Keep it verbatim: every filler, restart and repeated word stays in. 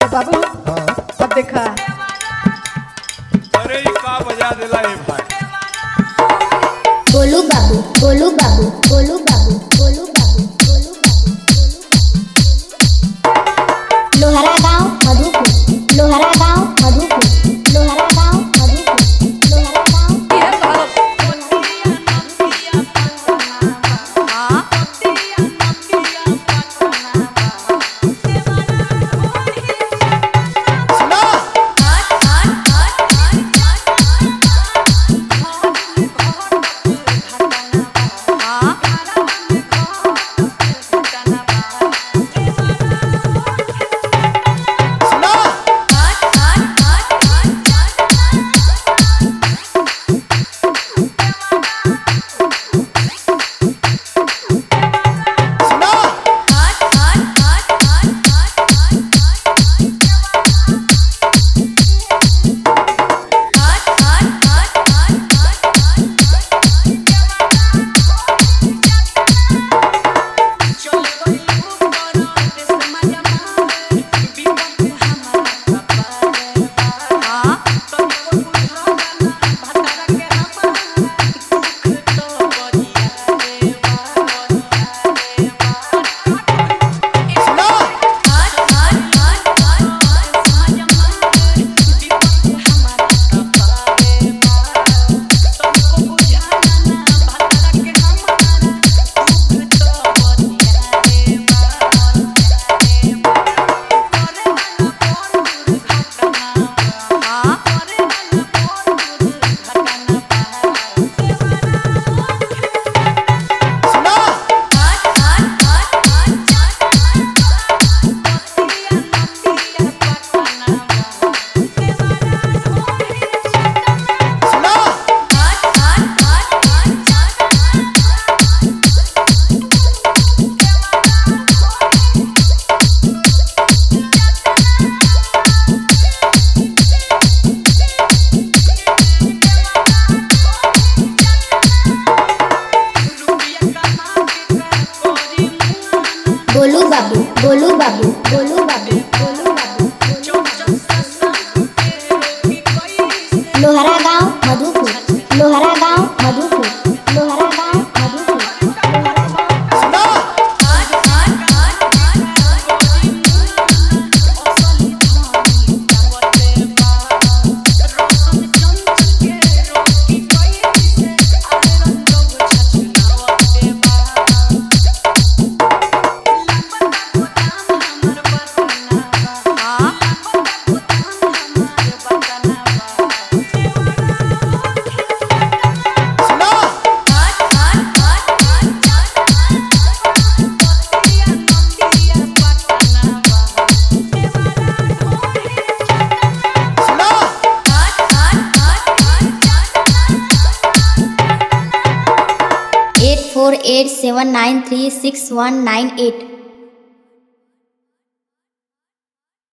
बाबू हाँ अब देखा अरे ये का बजा देला ए भाई। गोलू बाबू गोलू बाबू गोलू बाबू गोलू बाबू गोलू बाबू लोहरा गांव मधुपुर लोहरा गांव मधुपुर लोहरा गांव मधुपुर लोहरा गांव ये बात हाँ सुना सुना सुना सुना सुना सुना गोलू बाबू गोलू बाबू गोलू बाबू गोलू बाबू लोहरा गांव मधुपुर लोहरा गांव मधुपुर लोहरा गांव मधुपुर लोहरा गांव सुना सुना सुना eight four eight seven nine three six one nine at